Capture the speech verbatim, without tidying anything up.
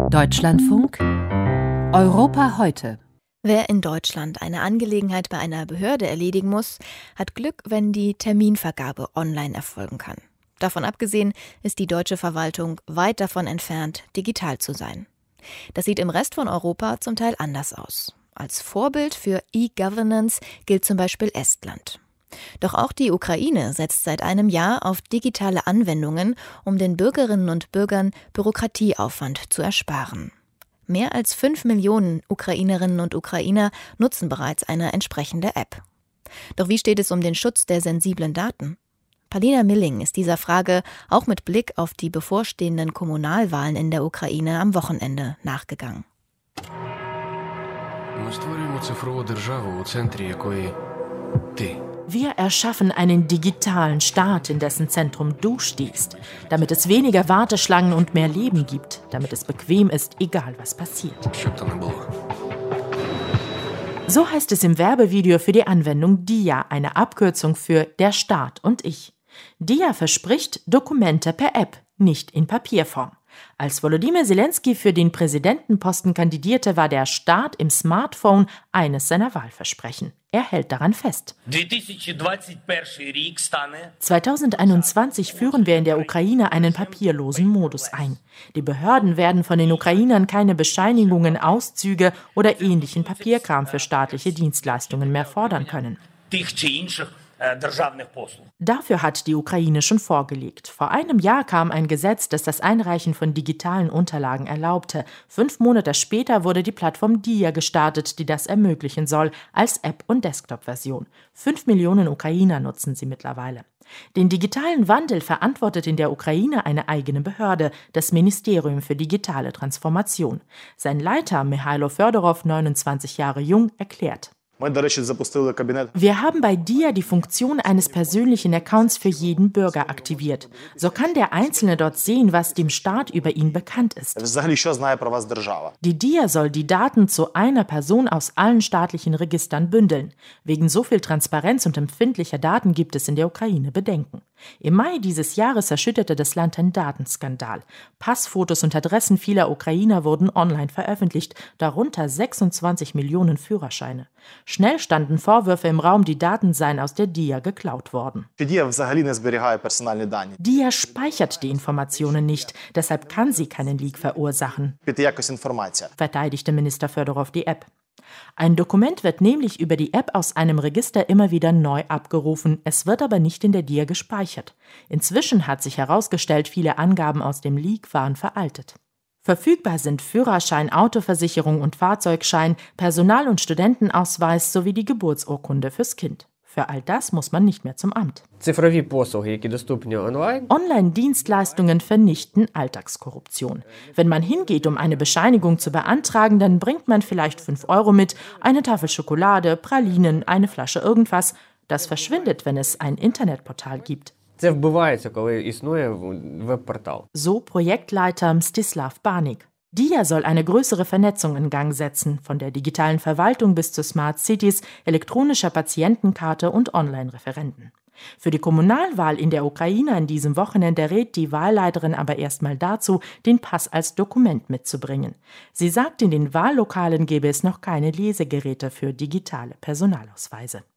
Deutschlandfunk Europa heute. Wer in Deutschland eine Angelegenheit bei einer Behörde erledigen muss, hat Glück, wenn die Terminvergabe online erfolgen kann. Davon abgesehen ist die deutsche Verwaltung weit davon entfernt, digital zu sein. Das sieht im Rest von Europa zum Teil anders aus. Als Vorbild für E-Governance gilt zum Beispiel Estland. Doch auch die Ukraine setzt seit einem Jahr auf digitale Anwendungen, um den Bürgerinnen und Bürgern Bürokratieaufwand zu ersparen. Mehr als fünf Millionen Ukrainerinnen und Ukrainer nutzen bereits eine entsprechende App. Doch wie steht es um den Schutz der sensiblen Daten? Palina Milling ist dieser Frage auch mit Blick auf die bevorstehenden Kommunalwahlen in der Ukraine am Wochenende nachgegangen. Wir erschaffen einen digitalen Staat, in dessen Zentrum du stehst, damit es weniger Warteschlangen und mehr Leben gibt, damit es bequem ist, egal was passiert. So heißt es im Werbevideo für die Anwendung Dia, eine Abkürzung für der Staat und ich. Dia verspricht Dokumente per App, nicht in Papierform. Als Volodymyr Zelensky für den Präsidentenposten kandidierte, war der Staat im Smartphone eines seiner Wahlversprechen. Er hält daran fest. zweitausendeinundzwanzig führen wir in der Ukraine einen papierlosen Modus ein. Die Behörden werden von den Ukrainern keine Bescheinigungen, Auszüge oder ähnlichen Papierkram für staatliche Dienstleistungen mehr fordern können. Dafür hat die Ukraine schon vorgelegt. Vor einem Jahr kam ein Gesetz, das das Einreichen von digitalen Unterlagen erlaubte. Fünf Monate später wurde die Plattform Dia gestartet, die das ermöglichen soll, als App- und Desktop-Version. Fünf Millionen Ukrainer nutzen sie mittlerweile. Den digitalen Wandel verantwortet in der Ukraine eine eigene Behörde, das Ministerium für digitale Transformation. Sein Leiter, Mihailo Fjodorow, neunundzwanzig Jahre jung, erklärt: Wir haben bei Dia die Funktion eines persönlichen Accounts für jeden Bürger aktiviert. So kann der Einzelne dort sehen, was dem Staat über ihn bekannt ist. Die Dia soll die Daten zu einer Person aus allen staatlichen Registern bündeln. Wegen so viel Transparenz und empfindlicher Daten gibt es in der Ukraine Bedenken. Im Mai dieses Jahres erschütterte das Land ein Datenskandal. Passfotos und Adressen vieler Ukrainer wurden online veröffentlicht, darunter sechsundzwanzig Millionen Führerscheine. Schnell standen Vorwürfe im Raum, die Daten seien aus der Dia geklaut worden. Dia speichert die Informationen nicht, deshalb kann sie keinen Leak verursachen, verteidigte Minister Fjodorow die App. Ein Dokument wird nämlich über die App aus einem Register immer wieder neu abgerufen, es wird aber nicht in der Dia gespeichert. Inzwischen hat sich herausgestellt, viele Angaben aus dem Leak waren veraltet. Verfügbar sind Führerschein, Autoversicherung und Fahrzeugschein, Personal- und Studentenausweis sowie die Geburtsurkunde fürs Kind. Für all das muss man nicht mehr zum Amt. Online-Dienstleistungen vernichten Alltagskorruption. Wenn man hingeht, um eine Bescheinigung zu beantragen, dann bringt man vielleicht fünf Euro mit, eine Tafel Schokolade, Pralinen, eine Flasche irgendwas. Das verschwindet, wenn es ein Internetportal gibt. So Projektleiter Mstislav Barnik. Dia soll eine größere Vernetzung in Gang setzen, von der digitalen Verwaltung bis zu Smart Cities, elektronischer Patientenkarte und Online-Referenten. Für die Kommunalwahl in der Ukraine an diesem Wochenende rät die Wahlleiterin aber erstmal dazu, den Pass als Dokument mitzubringen. Sie sagt, in den Wahllokalen gäbe es noch keine Lesegeräte für digitale Personalausweise.